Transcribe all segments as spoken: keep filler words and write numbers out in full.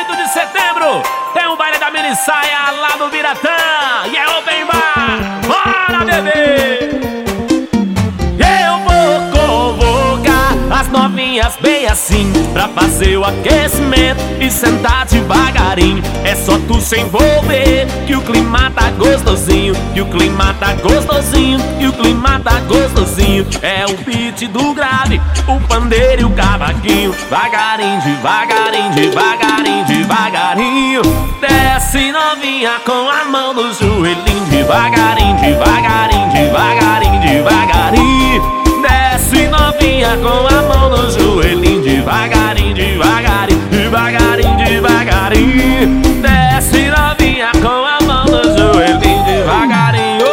oito de setembro tem um baile da mini saia lá no Biratã e é open bar. Bora, bebê! Eu vou convocar as novinhas bem assim pra fazer o aquecimento e sentar devagarinho. É só tu se envolver que o clima tá gostosinho, que o clima tá gostosinho, que o clima tá gostosinho. É o beat do grave, o pandeiro e o cavaquinho. Devagarinho, devagarinho, devagarinho, devagarinho. Desce novinha com a mão no joelhinho. Devagarinho, devagarinho, devagarinho, devagarinho. Desce novinha com a mão no joelhinho. Devagarinho, devagarinho, devagarinho, devagarinho. Desce novinha com a mão no joelhinho. Devagarinho.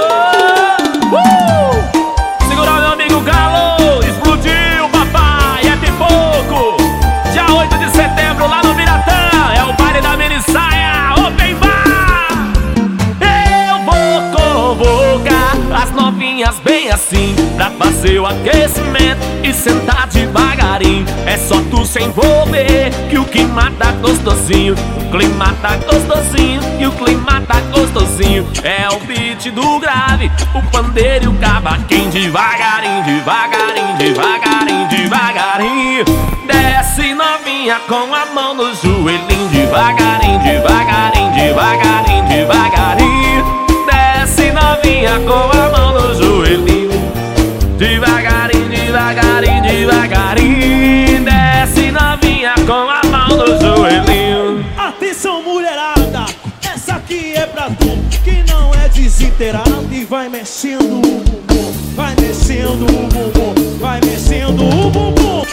uh! Segura meu amigo Galo. Explodiu, papai, é pipoco. Dia oito de setembro lá no Biratã é o baile da mini saia open bar. Eu vou convocar as novinhas bem assim pra fazer o aquecimento e sentar devagarinho. É só tu se envolver que o clima tá gostosinho, o clima tá gostosinho, que o clima tá gostosinho. É o beat do grave, o pandeiro e o cavaquinho. Devagarinho, devagarinho, devagarinho, devagarinho. Desce novinha com a mão no joelhinho. Devagarinho, devagarinho, devagarinho, devagarinho. Desce novinha com a mão no joelhinho. Devagarinho, devagarinho, devagarinho. Desce novinha com a mão no joelhinho. Atenção, mulherada, essa aqui é pra tu que não é desinteirado e vai mexendo o bumbum, vai mexendo o bumbum, vai mexendo o bumbum.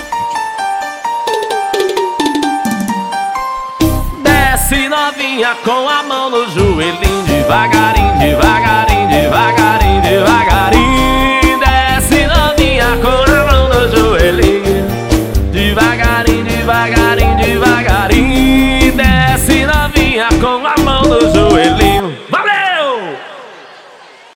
Desce novinha com a mão no joelhinho. Devagarinho, devagarinho.